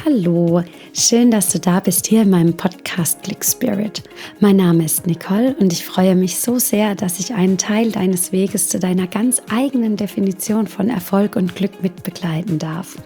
Hallo, schön, dass du da bist hier in meinem Podcast Click Spirit. Mein Name ist Nicole und ich freue mich so sehr, dass ich einen Teil deines Weges zu deiner ganz eigenen Definition von Erfolg und Glück mit begleiten darf.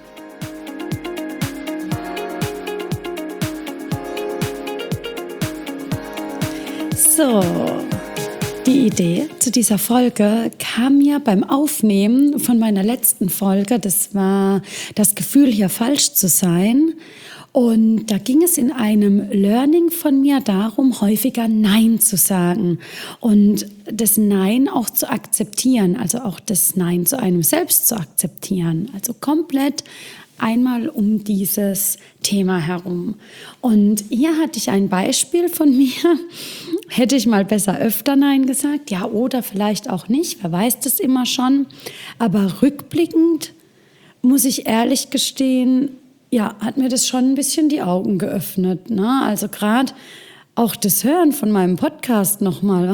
So, die Idee zu dieser Folge kam mir beim Aufnehmen von meiner letzten Folge. Das war das Gefühl, hier falsch zu sein. Und da ging es in einem Learning von mir darum, häufiger Nein zu sagen und das Nein auch zu akzeptieren, also auch das Nein zu einem selbst zu akzeptieren, also komplett einmal um dieses Thema herum. Und hier hatte ich ein Beispiel von mir. Hätte ich mal besser öfter Nein gesagt? Ja, oder vielleicht auch nicht. Wer weiß das immer schon. Aber rückblickend muss ich ehrlich gestehen, ja, hat mir das schon ein bisschen die Augen geöffnet. Ne? Also gerade auch das Hören von meinem Podcast nochmal.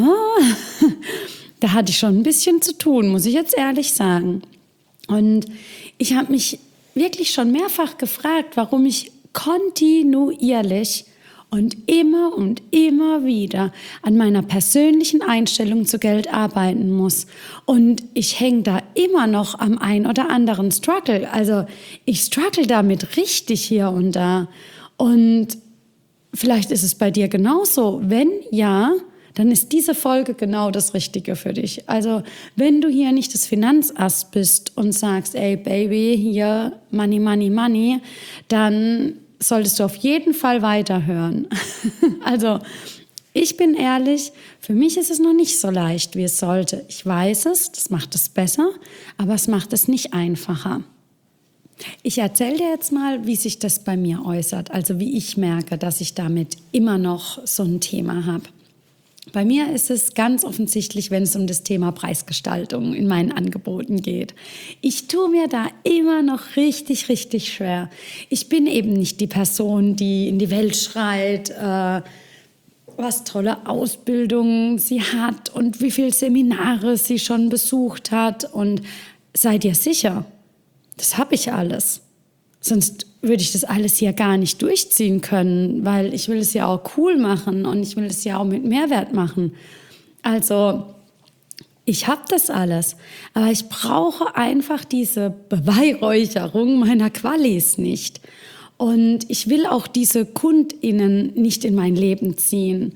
Da hatte ich schon ein bisschen zu tun, muss ich jetzt ehrlich sagen. Und ich habe mich wirklich schon mehrfach gefragt, warum ich kontinuierlich und immer wieder an meiner persönlichen Einstellung zu Geld arbeiten muss. Und ich hänge da immer noch am ein oder anderen Struggle. Also ich struggle damit richtig hier und da. Und vielleicht ist es bei dir genauso. Wenn ja, dann ist diese Folge genau das Richtige für dich. Also wenn du hier nicht das Finanzass bist und sagst, ey Baby, hier Money, Money, Money, dann solltest du auf jeden Fall weiterhören. Also ich bin ehrlich, für mich ist es noch nicht so leicht, wie es sollte. Ich weiß es, das macht es besser, aber es macht es nicht einfacher. Ich erzähle dir jetzt mal, wie sich das bei mir äußert, also wie ich merke, dass ich damit immer noch so ein Thema habe. Bei mir ist es ganz offensichtlich, wenn es um das Thema Preisgestaltung in meinen Angeboten geht. Ich tue mir da immer noch richtig schwer. Ich bin eben nicht die Person, die in die Welt schreit, was tolle Ausbildungen sie hat und wie viele Seminare sie schon besucht hat. Und sei dir sicher, das habe ich alles. Sonst würde ich das alles hier gar nicht durchziehen können, weil ich will es ja auch cool machen und ich will es ja auch mit Mehrwert machen. Also ich habe das alles, aber ich brauche einfach diese Beweihräucherung meiner Qualis nicht. Und ich will auch diese KundInnen nicht in mein Leben ziehen,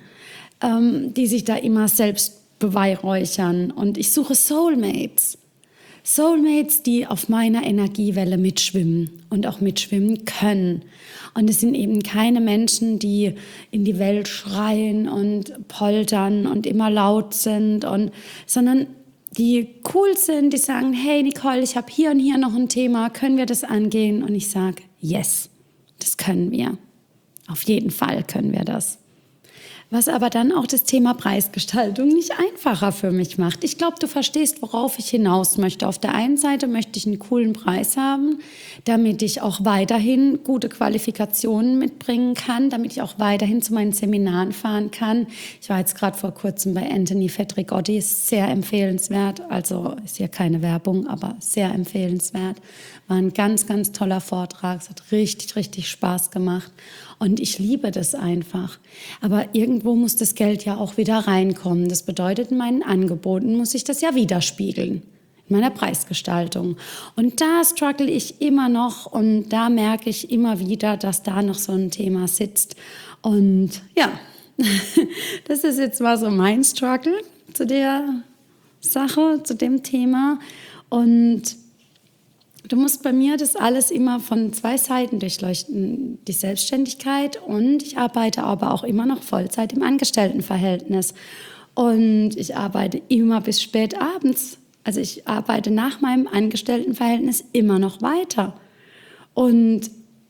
die sich da immer selbst beweihräuchern. Und ich suche Soulmates. Soulmates, die auf meiner Energiewelle mitschwimmen und auch mitschwimmen können. Und es sind eben keine Menschen, die in die Welt schreien und poltern und immer laut sind, sondern die cool sind, die sagen, hey Nicole, ich habe hier und hier noch ein Thema, können wir das angehen? Und ich sage, yes, das können wir. Auf jeden Fall können wir das. Was aber dann auch das Thema Preisgestaltung nicht einfacher für mich macht. Ich glaube, du verstehst, worauf ich hinaus möchte. Auf der einen Seite möchte ich einen coolen Preis haben, damit ich auch weiterhin gute Qualifikationen mitbringen kann, damit ich auch weiterhin zu meinen Seminaren fahren kann. Ich war jetzt gerade vor kurzem bei Anthony Fedrigotti, ist sehr empfehlenswert. Also ist hier keine Werbung, aber sehr empfehlenswert. War ein ganz toller Vortrag. Es hat richtig Spaß gemacht. Und ich liebe das einfach. Aber irgendwo muss das Geld ja auch wieder reinkommen. Das bedeutet, in meinen Angeboten muss ich das ja widerspiegeln. In meiner Preisgestaltung. Und da struggle ich immer noch und da merke ich immer wieder, dass da noch so ein Thema sitzt. Und ja, das ist jetzt mal so mein Struggle zu der Sache, zu dem Thema. Und du musst bei mir das alles immer von zwei Seiten durchleuchten, die Selbstständigkeit, und ich arbeite aber auch immer noch Vollzeit im Angestelltenverhältnis und ich arbeite immer bis spät abends. Also ich arbeite nach meinem Angestelltenverhältnis immer noch weiter und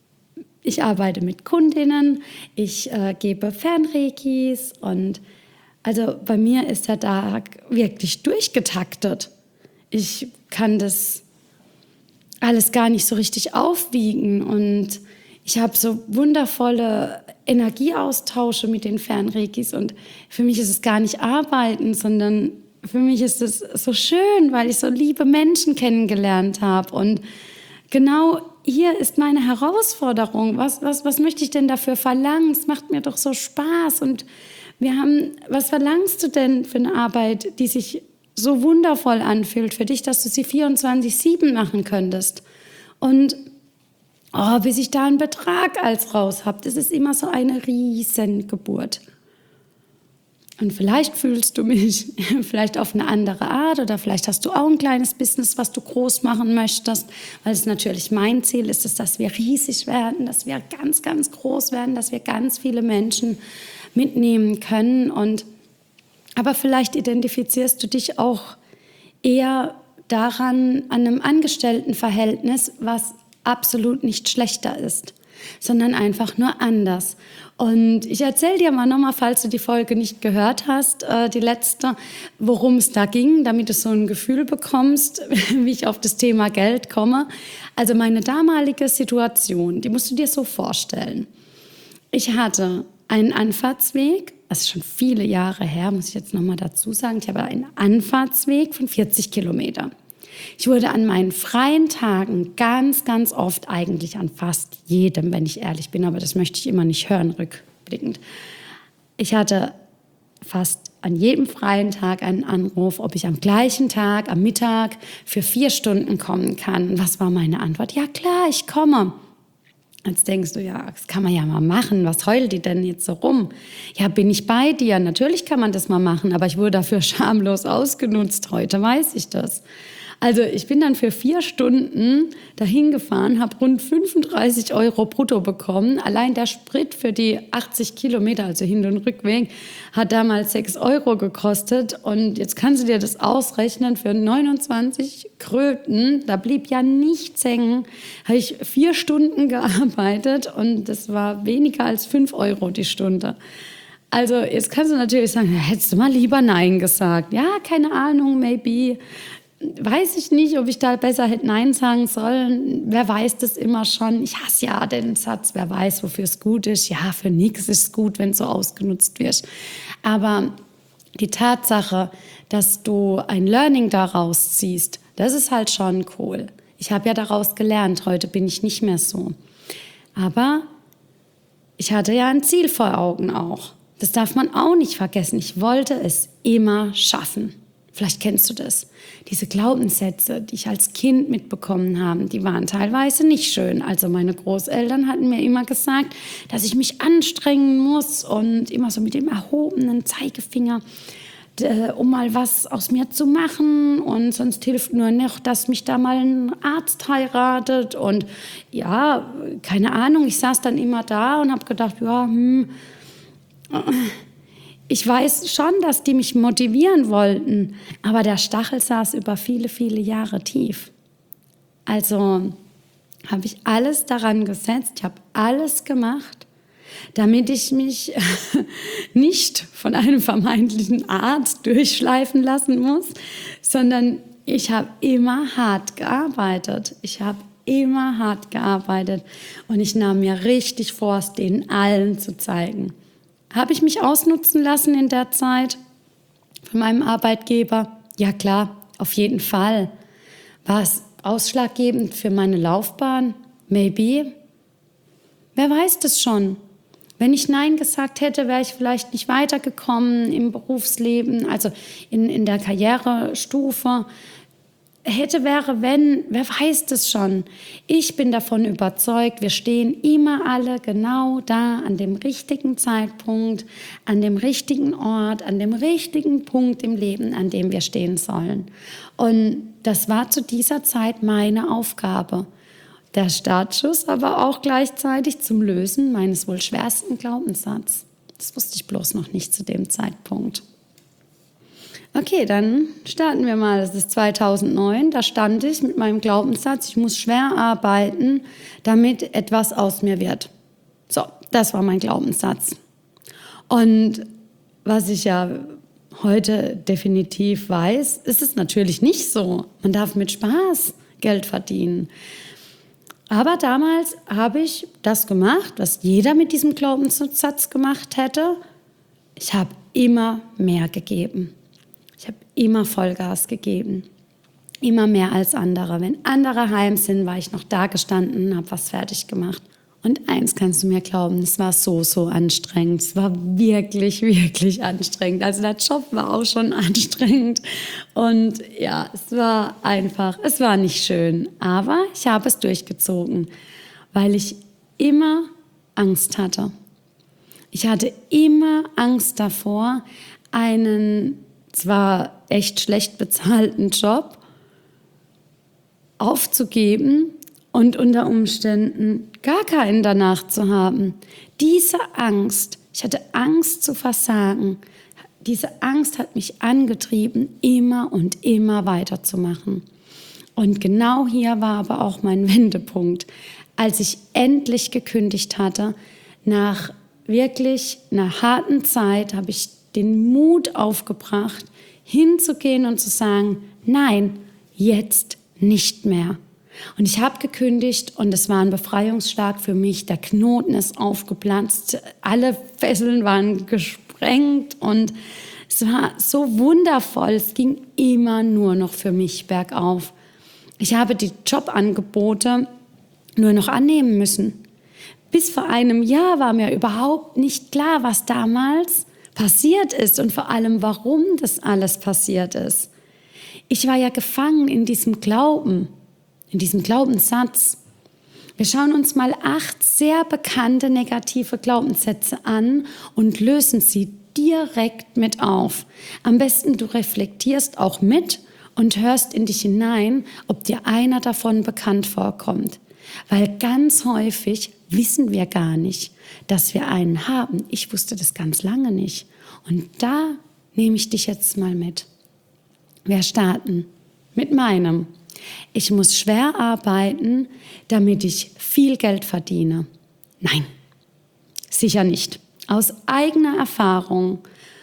ich arbeite mit Kundinnen, ich gebe Fernreikis und also bei mir ist der Tag wirklich durchgetaktet. Ich kann das alles gar nicht so richtig aufwiegen und ich habe so wundervolle Energieaustausche mit den Fernreikis und für mich ist es gar nicht arbeiten, sondern für mich ist es so schön, weil ich so liebe Menschen kennengelernt habe und genau hier ist meine Herausforderung. Was möchte ich denn dafür verlangen? Es macht mir doch so Spaß. Und was verlangst du denn für eine Arbeit, die sich so wundervoll anfühlt für dich, dass du sie 24/7 machen könntest? Und bis ich da einen Betrag als raus habe, das ist immer so eine Riesengeburt. Und vielleicht fühlst du mich vielleicht auf eine andere Art oder vielleicht hast du auch ein kleines Business, was du groß machen möchtest, weil es natürlich mein Ziel ist, dass wir riesig werden, dass wir ganz, ganz groß werden, dass wir ganz viele Menschen mitnehmen können. Aber vielleicht identifizierst du dich auch eher daran, an einem Angestelltenverhältnis, was absolut nicht schlechter ist, sondern einfach nur anders. Und ich erzähle dir mal nochmal, falls du die Folge nicht gehört hast, die letzte, worum es da ging, damit du so ein Gefühl bekommst, wie ich auf das Thema Geld komme. Also meine damalige Situation, die musst du dir so vorstellen. Ich hatte einen Anfahrtsweg, das ist schon viele Jahre her, muss ich jetzt nochmal dazu sagen, ich habe einen Anfahrtsweg von 40 Kilometern. Ich wurde an meinen freien Tagen ganz, ganz oft, eigentlich an fast jedem, wenn ich ehrlich bin, aber das möchte ich immer nicht hören, rückblickend. Ich hatte fast an jedem freien Tag einen Anruf, ob ich am gleichen Tag, am Mittag, für 4 Stunden kommen kann. Was war meine Antwort? Ja klar, ich komme. Jetzt denkst du, ja, das kann man ja mal machen. Was heult die denn jetzt so rum? Ja, bin ich bei dir? Natürlich kann man das mal machen, aber ich wurde dafür schamlos ausgenutzt. Heute weiß ich das. Also ich bin dann für 4 Stunden dahin gefahren, habe rund 35 € brutto bekommen. Allein der Sprit für die 80 Kilometer, also Hin- und Rückweg, hat damals 6 € gekostet. Und jetzt kannst du dir das ausrechnen, für 29 Kröten, da blieb ja nichts hängen, habe ich 4 Stunden gearbeitet und das war weniger als 5 € die Stunde. Also jetzt kannst du natürlich sagen, hättest du mal lieber Nein gesagt. Ja, keine Ahnung, maybe. Weiß ich nicht, ob ich da besser hätte Nein sagen sollen. Wer weiß das immer schon. Ich hasse ja den Satz, wer weiß, wofür es gut ist. Ja, für nichts ist es gut, wenn es so ausgenutzt wird. Aber die Tatsache, dass du ein Learning daraus ziehst, das ist halt schon cool. Ich habe ja daraus gelernt, heute bin ich nicht mehr so. Aber ich hatte ja ein Ziel vor Augen auch. Das darf man auch nicht vergessen. Ich wollte es immer schaffen. Vielleicht kennst du das. Diese Glaubenssätze, die ich als Kind mitbekommen habe, die waren teilweise nicht schön. Also meine Großeltern hatten mir immer gesagt, dass ich mich anstrengen muss und immer so mit dem erhobenen Zeigefinger, um mal was aus mir zu machen. Und sonst hilft nur noch, dass mich da mal ein Arzt heiratet. Und ja, keine Ahnung, ich saß dann immer da und habe gedacht, ja, ich weiß schon, dass die mich motivieren wollten, aber der Stachel saß über viele, viele Jahre tief. Also habe ich alles daran gesetzt, ich habe alles gemacht, damit ich mich nicht von einem vermeintlichen Arzt durchschleifen lassen muss, sondern ich habe immer hart gearbeitet. Und ich nahm mir richtig vor, es denen allen zu zeigen. Habe ich mich ausnutzen lassen in der Zeit von meinem Arbeitgeber? Ja klar, auf jeden Fall. War es ausschlaggebend für meine Laufbahn? Maybe. Wer weiß das schon? Wenn ich Nein gesagt hätte, wäre ich vielleicht nicht weitergekommen im Berufsleben, also in der Karrierestufe. Hätte, wäre, wenn, wer weiß das schon. Ich bin davon überzeugt, wir stehen immer alle genau da, an dem richtigen Zeitpunkt, an dem richtigen Ort, an dem richtigen Punkt im Leben, an dem wir stehen sollen. Und das war zu dieser Zeit meine Aufgabe. Der Startschuss aber auch gleichzeitig zum Lösen meines wohl schwersten Glaubenssatzes. Das wusste ich bloß noch nicht zu dem Zeitpunkt. Okay, dann starten wir mal. Das ist 2009. Da stand ich mit meinem Glaubenssatz, ich muss schwer arbeiten, damit etwas aus mir wird. So, das war mein Glaubenssatz. Und was ich ja heute definitiv weiß, ist es natürlich nicht so. Man darf mit Spaß Geld verdienen. Aber damals habe ich das gemacht, was jeder mit diesem Glaubenssatz gemacht hätte. Ich habe immer mehr gegeben. Ich habe immer Vollgas gegeben. Immer mehr als andere. Wenn andere heim sind, war ich noch da gestanden, habe was fertig gemacht. Und eins kannst du mir glauben, es war so anstrengend. Es war wirklich, wirklich anstrengend. Also der Job war auch schon anstrengend. Und ja, es war nicht schön. Aber ich habe es durchgezogen, weil ich immer Angst hatte. Ich hatte immer Angst davor, einen zwar echt schlecht bezahlten Job aufzugeben und unter Umständen gar keinen danach zu haben. Diese Angst, ich hatte Angst zu versagen, diese Angst hat mich angetrieben, immer und immer weiterzumachen. Und genau hier war aber auch mein Wendepunkt, als ich endlich gekündigt hatte. Nach wirklich einer harten Zeit habe ich den Mut aufgebracht, hinzugehen und zu sagen, nein, jetzt nicht mehr. Und ich habe gekündigt und es war ein Befreiungsschlag für mich. Der Knoten ist aufgeplatzt, alle Fesseln waren gesprengt und es war so wundervoll. Es ging immer nur noch für mich bergauf. Ich habe die Jobangebote nur noch annehmen müssen. Bis vor einem Jahr war mir überhaupt nicht klar, was damals passiert ist und vor allem, warum das alles passiert ist. Ich war ja gefangen in diesem Glauben, in diesem Glaubenssatz. Wir schauen uns mal 8 sehr bekannte negative Glaubenssätze an und lösen sie direkt mit auf. Am besten du reflektierst auch mit und hörst in dich hinein, ob dir einer davon bekannt vorkommt. Weil ganz häufig wissen wir gar nicht, dass wir einen haben. Ich wusste das ganz lange nicht. Und da nehme ich dich jetzt mal mit. Wir starten mit meinem. Ich muss schwer arbeiten, damit ich viel Geld verdiene. Nein, sicher nicht. Aus eigener Erfahrung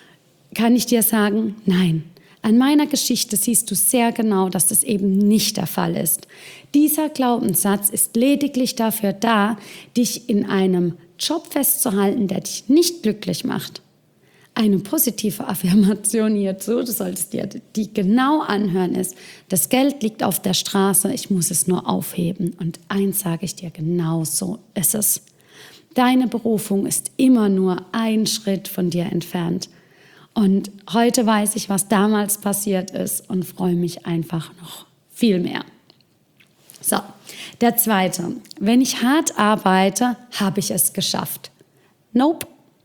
kann ich dir sagen, nein. An meiner Geschichte siehst du sehr genau, dass das eben nicht der Fall ist. Dieser Glaubenssatz ist lediglich dafür da, dich in einem Job festzuhalten, der dich nicht glücklich macht. Eine positive Affirmation hierzu, du solltest dir die genau anhören, ist, das Geld liegt auf der Straße, ich muss es nur aufheben. Und eins sage ich dir, genau so ist es. Deine Berufung ist immer nur ein Schritt von dir entfernt. Und heute weiß ich, was damals passiert ist und freue mich einfach noch viel mehr. So, der zweite. Wenn ich hart arbeite, habe ich es geschafft. Nope.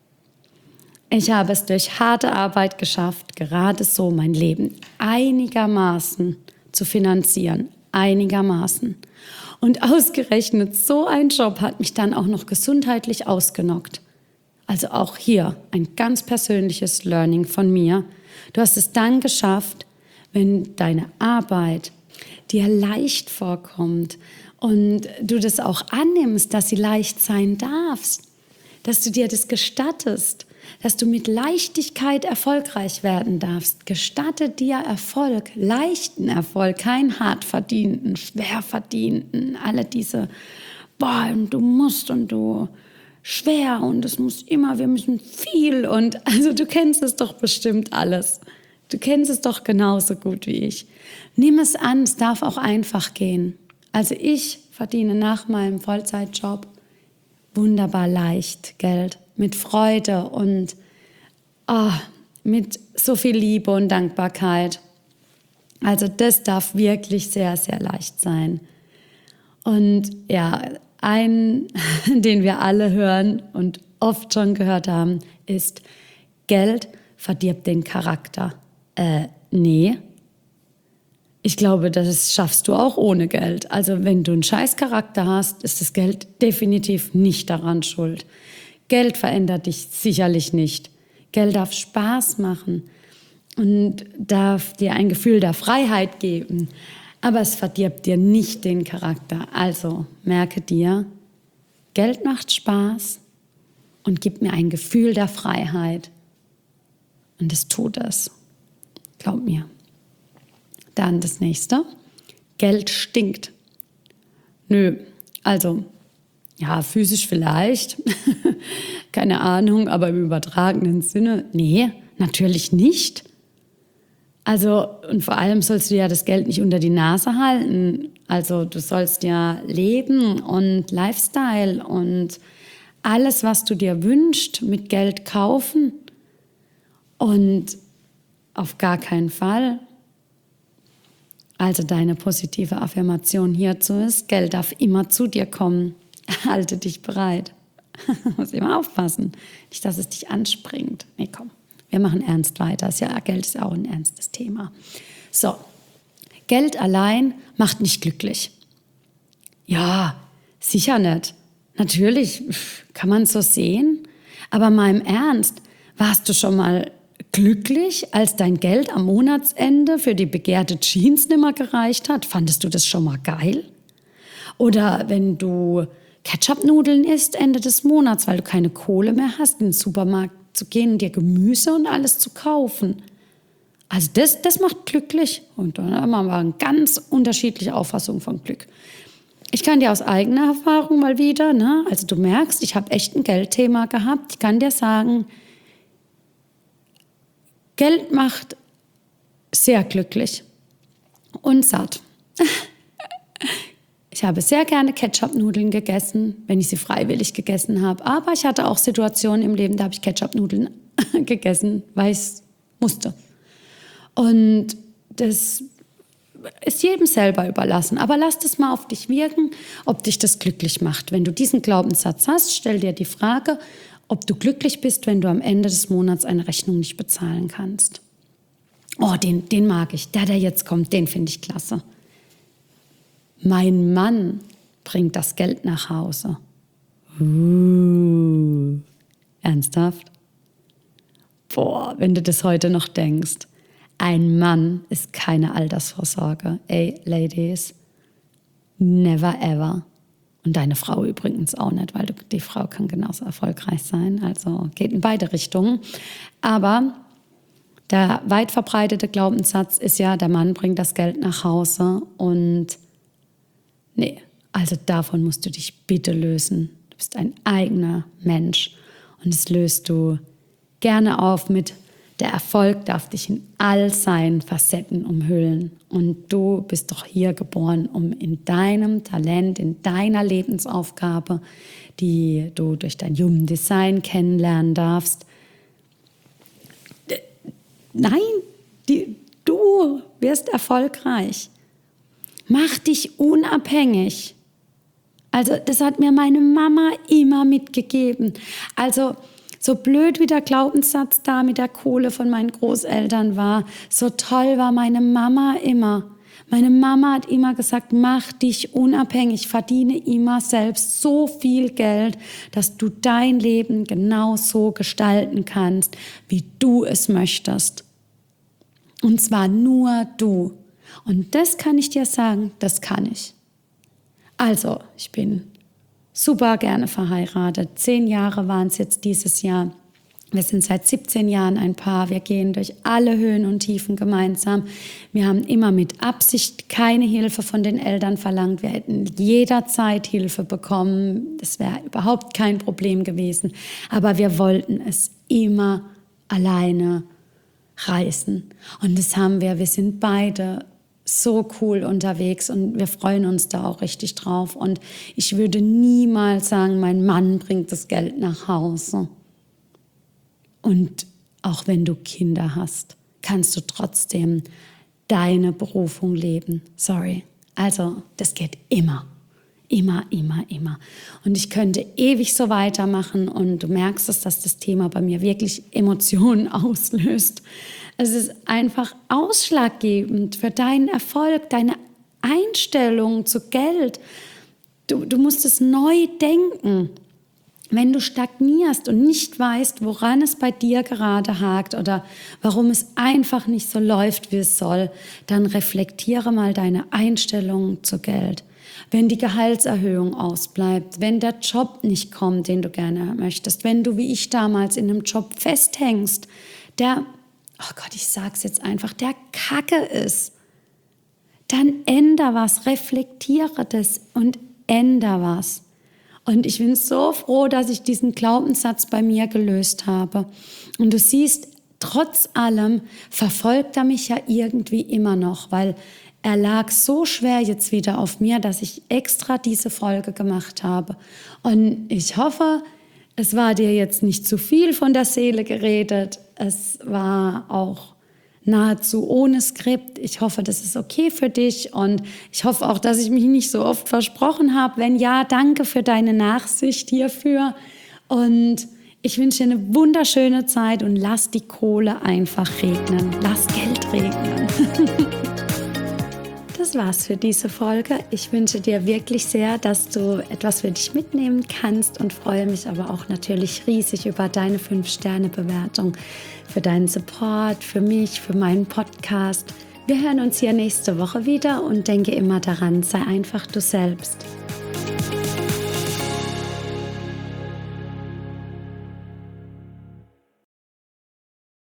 Ich habe es durch harte Arbeit geschafft, gerade so mein Leben einigermaßen zu finanzieren. Einigermaßen. Und ausgerechnet so ein Job hat mich dann auch noch gesundheitlich ausgenockt. Also auch hier ein ganz persönliches Learning von mir. Du hast es dann geschafft, wenn deine Arbeit dir leicht vorkommt und du das auch annimmst, dass sie leicht sein darf, dass du dir das gestattest, dass du mit Leichtigkeit erfolgreich werden darfst. Gestatte dir Erfolg, leichten Erfolg, keinen hart verdienten, schwer verdienten, alle diese, du musst und du schwer und es muss immer, wir müssen viel und also du kennst es doch bestimmt alles. Du kennst es doch genauso gut wie ich. Nimm es an, es darf auch einfach gehen. Also ich verdiene nach meinem Vollzeitjob wunderbar leicht Geld, mit Freude und mit so viel Liebe und Dankbarkeit. Also das darf wirklich sehr, sehr leicht sein. Und ja, einen, den wir alle hören und oft schon gehört haben, ist, Geld verdirbt den Charakter. Nee. Ich glaube, das schaffst du auch ohne Geld. Also wenn du einen scheiß Charakter hast, ist das Geld definitiv nicht daran schuld. Geld verändert dich sicherlich nicht. Geld darf Spaß machen und darf dir ein Gefühl der Freiheit geben. Aber es verdirbt dir nicht den Charakter. Also merke dir, Geld macht Spaß und gibt mir ein Gefühl der Freiheit. Und es tut es. Glaub mir. Dann das nächste. Geld stinkt. Nö, also ja, physisch vielleicht. Keine Ahnung, aber im übertragenen Sinne. Nee, natürlich nicht. Also, und vor allem sollst du ja das Geld nicht unter die Nase halten. Also, du sollst ja leben und Lifestyle und alles, was du dir wünschst, mit Geld kaufen. Und auf gar keinen Fall. Also deine positive Affirmation hierzu ist, Geld darf immer zu dir kommen. Halte dich bereit. Muss immer aufpassen. Nicht, dass es dich anspringt. Nee, komm. Wir machen ernst weiter. Geld ist auch ein ernstes Thema. So, Geld allein macht nicht glücklich. Ja, sicher nicht. Natürlich kann man so sehen. Aber mal im Ernst, warst du schon mal glücklich, als dein Geld am Monatsende für die begehrte Jeans nicht mehr gereicht hat? Fandest du das schon mal geil? Oder wenn du Ketchup-Nudeln isst Ende des Monats, weil du keine Kohle mehr hast, in den Supermarkt zu gehen, dir Gemüse und alles zu kaufen. Also das macht glücklich. Und dann haben wir ganz unterschiedliche Auffassungen von Glück. Ich kann dir aus eigener Erfahrung mal wieder, also du merkst, ich habe echt ein Geldthema gehabt. Ich kann dir sagen, Geld macht sehr glücklich und satt. Ich habe sehr gerne Ketchup-Nudeln gegessen, wenn ich sie freiwillig gegessen habe. Aber ich hatte auch Situationen im Leben, da habe ich Ketchup-Nudeln gegessen, weil ich es musste. Und das ist jedem selber überlassen. Aber lass das mal auf dich wirken, ob dich das glücklich macht. Wenn du diesen Glaubenssatz hast, stell dir die Frage, ob du glücklich bist, wenn du am Ende des Monats eine Rechnung nicht bezahlen kannst. Oh, den mag ich. Der jetzt kommt, den finde ich klasse. Mein Mann bringt das Geld nach Hause. Ernsthaft? Boah, wenn du das heute noch denkst. Ein Mann ist keine Altersvorsorge. Ey, Ladies, never ever. Und deine Frau übrigens auch nicht, weil die Frau kann genauso erfolgreich sein. Also geht in beide Richtungen. Aber der weit verbreitete Glaubenssatz ist ja, der Mann bringt das Geld nach Hause. Und nee, also davon musst du dich bitte lösen. Du bist ein eigener Mensch. Und das löst du gerne auf mit: Der Erfolg darf dich in all seinen Facetten umhüllen. Und du bist doch hier geboren, um in deinem Talent, in deiner Lebensaufgabe, die du durch dein Human Design kennenlernen darfst. Nein, du wirst erfolgreich. Mach dich unabhängig. Also das hat mir meine Mama immer mitgegeben. Also so blöd wie der Glaubenssatz da mit der Kohle von meinen Großeltern war, so toll war meine Mama immer. Meine Mama hat immer gesagt, mach dich unabhängig, verdiene immer selbst so viel Geld, dass du dein Leben genau so gestalten kannst, wie du es möchtest. Und zwar nur du. Und das kann ich dir sagen, das kann ich. Also, ich bin super gerne verheiratet. 10 Jahre waren es jetzt dieses Jahr. Wir sind seit 17 Jahren ein Paar. Wir gehen durch alle Höhen und Tiefen gemeinsam. Wir haben immer mit Absicht keine Hilfe von den Eltern verlangt. Wir hätten jederzeit Hilfe bekommen. Das wäre überhaupt kein Problem gewesen. Aber wir wollten es immer alleine reißen. Und das haben wir. Wir sind beide so cool unterwegs und wir freuen uns da auch richtig drauf. Und ich würde niemals sagen, mein Mann bringt das Geld nach Hause. Und auch wenn du Kinder hast, kannst du trotzdem deine Berufung leben. Sorry. Also, das geht immer. Immer, immer, immer. Und ich könnte ewig so weitermachen und du merkst es, dass das Thema bei mir wirklich Emotionen auslöst. Es ist einfach ausschlaggebend für deinen Erfolg, deine Einstellung zu Geld. Du musst es neu denken. Wenn du stagnierst und nicht weißt, woran es bei dir gerade hakt oder warum es einfach nicht so läuft, wie es soll, dann reflektiere mal deine Einstellung zu Geld. Wenn die Gehaltserhöhung ausbleibt, wenn der Job nicht kommt, den du gerne möchtest, wenn du wie ich damals in einem Job festhängst, der, oh Gott, ich sag's jetzt einfach, der Kacke ist, dann änder was, reflektiere das und änder was. Und ich bin so froh, dass ich diesen Glaubenssatz bei mir gelöst habe. Und du siehst, trotz allem verfolgt er mich ja irgendwie immer noch, weil er lag so schwer jetzt wieder auf mir, dass ich extra diese Folge gemacht habe. Und ich hoffe, es war dir jetzt nicht zu viel von der Seele geredet. Es war auch nahezu ohne Skript. Ich hoffe, das ist okay für dich und ich hoffe auch, dass ich mich nicht so oft versprochen habe. Wenn ja, danke für deine Nachsicht hierfür und ich wünsche dir eine wunderschöne Zeit und lass die Kohle einfach regnen. Lass Geld regnen. Das war's für diese Folge. Ich wünsche dir wirklich sehr, dass du etwas für dich mitnehmen kannst und freue mich aber auch natürlich riesig über deine 5-Sterne-Bewertung, für deinen Support, für mich, für meinen Podcast. Wir hören uns hier nächste Woche wieder und denke immer daran, sei einfach du selbst.